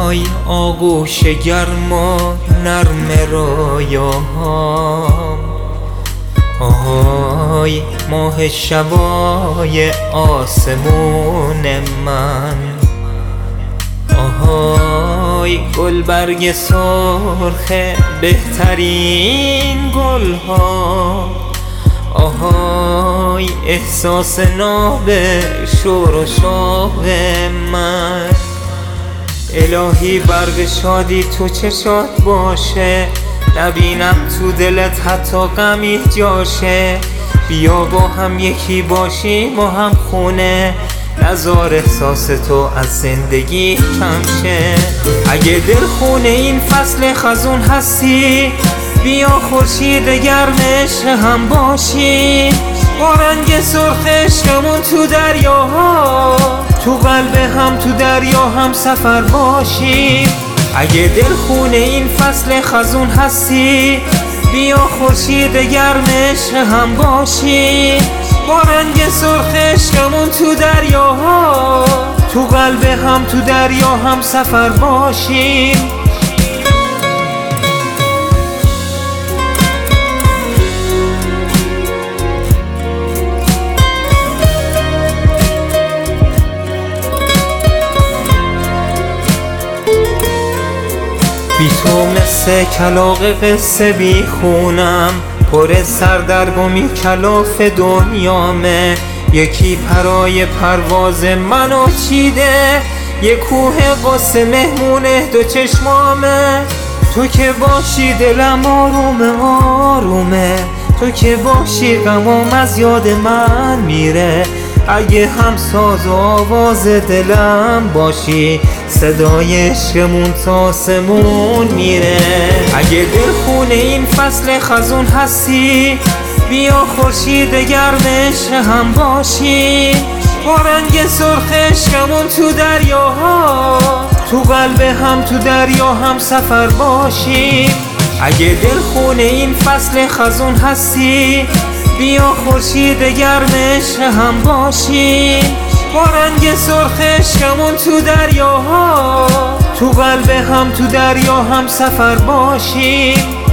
آهای آغوش گرم و نرم رویاهام، آهای ماه شبای آسمون من، آهای گلبرگ سرخ بهترین گلها، آهای احساس ناب شور و شوق من. الهی برق شادی تو چشات باشه، نبینم تو دلت حتی غمی جاشه. بیا با هم یکی باشیم و هم خونه، نذار احساس تو از زندگی کم شه. اگه دل خونه این فصل خزون هستی، بیا خورشید گرم عشق هم باشی. با رنگ سرخ عشقمون تو دریاها، تو قلب هم تو دریا هم سفر باشی. اگه دل خونه این فصل خزون هستی، بیا خورشید گرم عشق هم باشی. با رنگ سرخ عشقمون تو دریاها، تو قلب هم تو دریا هم سفر باشیم. بی تو مثل کلاغ قصه بی خونم، پر سردرگمی کلاف دنیامه. یکی پرای پرواز منو چیده، یک کوه قصه مهمونه دو چشمامه. تو که باشی دلم آرومه آرومه، تو که باشی غمام از یاد من میره. اگه هم ساز و آواز دلم باشی، صدای عشقمون تا آسمون میره. اگه دل خونه این فصل خزون هستی، بیا خورشید گرم عشق هم باشی. با رنگ سرخ عشقمون تو دریاها، تو قلب هم تو دریا هم سفر باشیم. اگه دل خونه این فصل خزون هستی، بیا خورشید گرم عشق هم باشی. با رنگ سرخ عشقمون تو دریاها، تو قلب هم تو دریا هم سفر باشیم.